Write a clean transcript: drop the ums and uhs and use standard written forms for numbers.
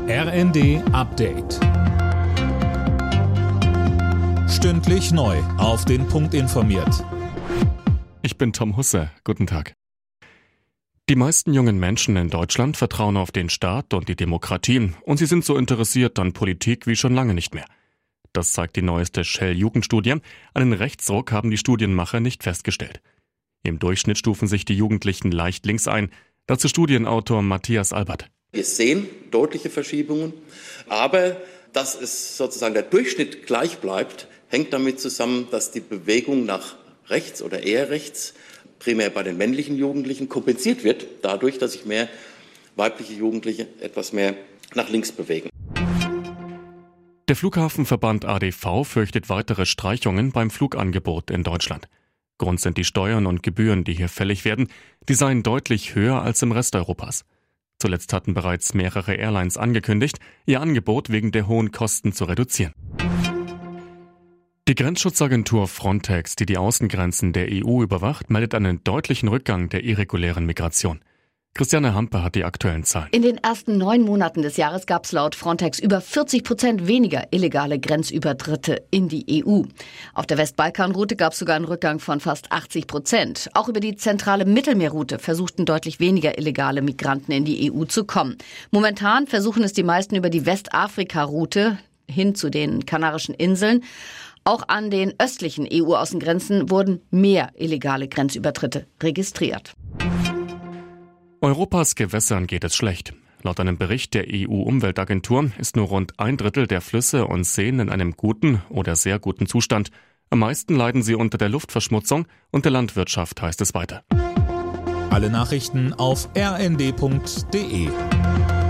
RND Update. Stündlich neu auf den Punkt informiert. Ich bin Tom Husse. Guten Tag. Die meisten jungen Menschen in Deutschland vertrauen auf den Staat und die Demokratie und sie sind so interessiert an Politik wie schon lange nicht mehr. Das zeigt die neueste Shell-Jugendstudie. Einen Rechtsruck haben die Studienmacher nicht festgestellt. Im Durchschnitt stufen sich die Jugendlichen leicht links ein. Dazu Studienautor Matthias Albert. Wir sehen deutliche Verschiebungen, aber dass es sozusagen der Durchschnitt gleich bleibt, hängt damit zusammen, dass die Bewegung nach rechts oder eher rechts primär bei den männlichen Jugendlichen kompensiert wird, dadurch, dass sich mehr weibliche Jugendliche etwas mehr nach links bewegen. Der Flughafenverband ADV fürchtet weitere Streichungen beim Flugangebot in Deutschland. Grund sind die Steuern und Gebühren, die hier fällig werden. Die seien deutlich höher als im Rest Europas. Zuletzt hatten bereits mehrere Airlines angekündigt, ihr Angebot wegen der hohen Kosten zu reduzieren. Die Grenzschutzagentur Frontex, die die Außengrenzen der EU überwacht, meldet einen deutlichen Rückgang der irregulären Migration. Christiane Hampe hat die aktuellen Zahlen. In den ersten 9 Monaten des Jahres gab es laut Frontex über 40% weniger illegale Grenzübertritte in die EU. Auf der Westbalkanroute gab es sogar einen Rückgang von fast 80%. Auch über die zentrale Mittelmeerroute versuchten deutlich weniger illegale Migranten in die EU zu kommen. Momentan versuchen es die meisten über die Westafrika-Route hin zu den Kanarischen Inseln. Auch an den östlichen EU-Außengrenzen wurden mehr illegale Grenzübertritte registriert. Europas Gewässern geht es schlecht. Laut einem Bericht der EU-Umweltagentur ist nur rund 1/3 der Flüsse und Seen in einem guten oder sehr guten Zustand. Am meisten leiden sie unter der Luftverschmutzung und der Landwirtschaft, heißt es weiter. Alle Nachrichten auf rnd.de.